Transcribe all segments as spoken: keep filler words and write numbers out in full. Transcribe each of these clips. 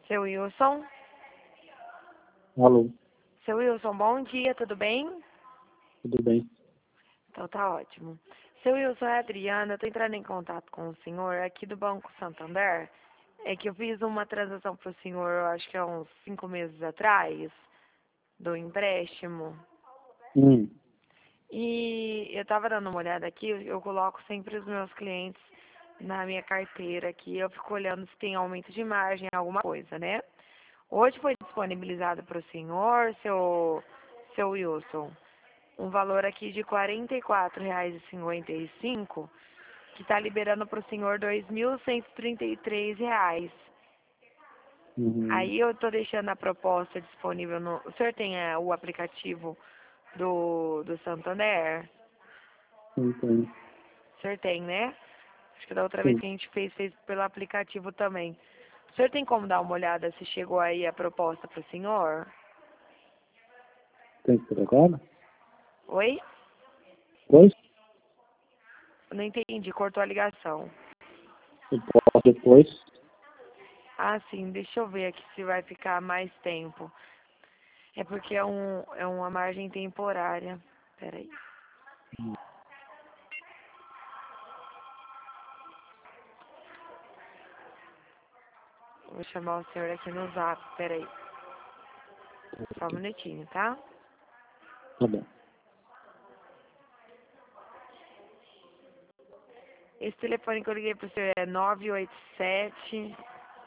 Seu Wilson? Alô, Seu Wilson, bom dia, tudo bem? tudo bem? Então tá ótimo. Seu Wilson, é a Adriana, eu tô entrando em contato com o senhor aqui do Banco Santander. É que eu fiz uma transação pro senhor, eu acho que há uns cinco meses atrás, do empréstimo. Hum, E eu tava dando uma olhada aqui, eu coloco sempre os meus clientes na minha carteira aqui, eu fico olhando se tem aumento de margem, alguma coisa, né? Hoje foi disponibilizado para o senhor, seu, seu Wilson, um valor aqui de quarenta e quatro reais e cinquenta e cinco, que está liberando para o senhor dois mil cento e trinta e três reais. uhum, Aí eu estou deixando a proposta disponível no... O senhor tem é, o aplicativo do, do Santander? sim, sim, O senhor tem, né? Acho que da outra vez sim. que a gente fez, fez pelo aplicativo também. O senhor tem como dar uma olhada se chegou aí a proposta para o senhor? Tem que ser agora? Oi? Pois, Eu não entendi, cortou a ligação. eu posso depois. Ah, sim, deixa eu ver aqui se vai ficar mais tempo. É porque é, um, é uma margem temporária. Peraí. Vou chamar o senhor aqui no zap, peraí. Só um minutinho, tá? Tá bom. Esse telefone que eu liguei pro senhor é nove oito sete.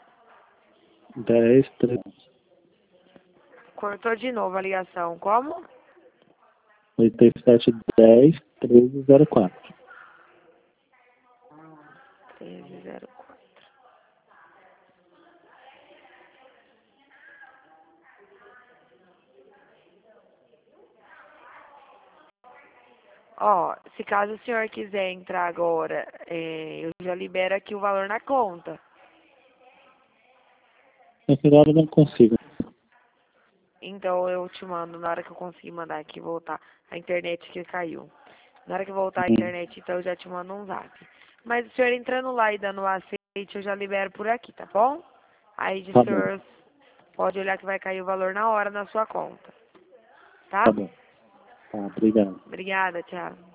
dez, treze, Cortou de novo a ligação. Como? oitenta e sete, dez, treze, zero quatro. treze zero quatro. Ó, se caso o senhor quiser entrar agora, é, eu já libero aqui o valor na conta. Nessa hora eu não consigo. Então eu te mando na hora que eu conseguir mandar aqui voltar a internet que caiu. Na hora que voltar a Hum, internet, então eu já te mando um zap. Mas o senhor entrando lá e dando o aceite, eu já libero por aqui, tá bom? Aí o tá bom, senhor pode olhar que vai cair o valor na hora na sua conta. Tá? tá bom. Tá, obrigado. Obrigada, tchau.